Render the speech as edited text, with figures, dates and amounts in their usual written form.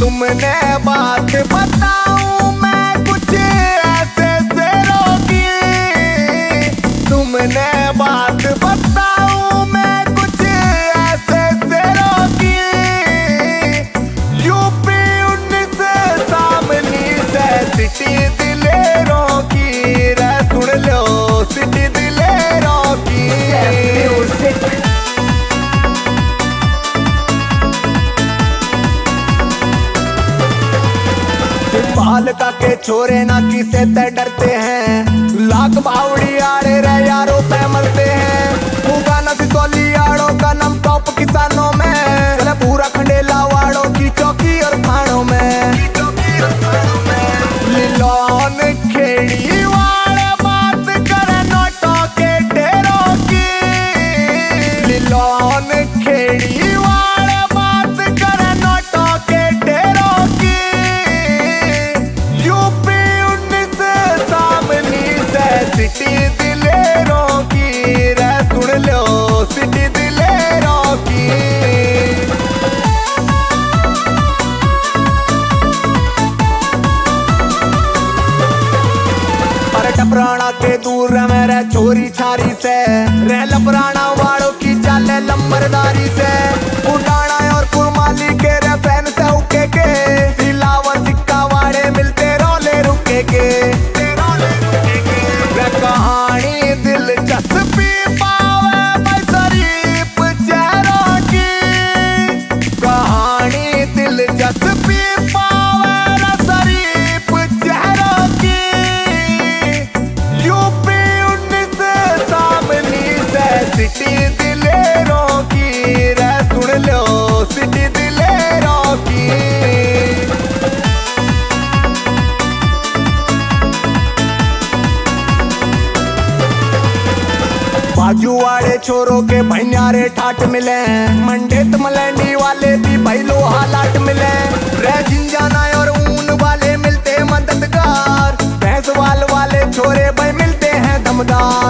तुमने बात बताऊं मैं कुछ ऐसे शेरों की, तुमने बात बताऊं मैं कुछ ऐसे शेरों की। यूपी 19 सामनी से सिटी दिलेरों की, रे सुन लो सिटी दिलेरों की। बालका के छोरे ना किसे ते डरते हैं, लाख बावड़ी आड़े रे यारों पे मरते हैं। उगा न सिसोली आड़ों का नम टॉप किसानों में, चले पूरा खंडेला वाड़ों की चौकी और थानों में। लिलोन खेड़ी वाले बात करे नोटों के ढेरों की, लिलोन खेड़ी वाले बात करे नोटों के ढेरों की। यूपी 19 सामनी से सिटी दिलेरों की, रे सुन लो सिटी दिलेरों की। अरे टपराना के दूर मेरे छोरी छारी से, रे लपराना वालों की चाले लंबरदारी से। उड़ाना और कुरमाली के रे फैन से उके के, सिलावर सिक्का वाड़े मिलते रोले रुके के। वे कहानी दिलचस्पी पावे भाई शरीफ चेहरों की, कहानी दिलचस्पी पावे रे शरीफ चेहरों की। यूपी 19 सामनी से सिटी दिलेरों की, रे सुन लो सिटी दिलेरों की। बाजू वाले छोरों के भैयारे ठाट मिले, मंडेत मलैंडी वाले भी भाई लोहा लाट मिले। रे जिंजाना और ऊन वाले मिलते मददगार, भैंस वाले छोरे भाई मिलते हैं दमदार।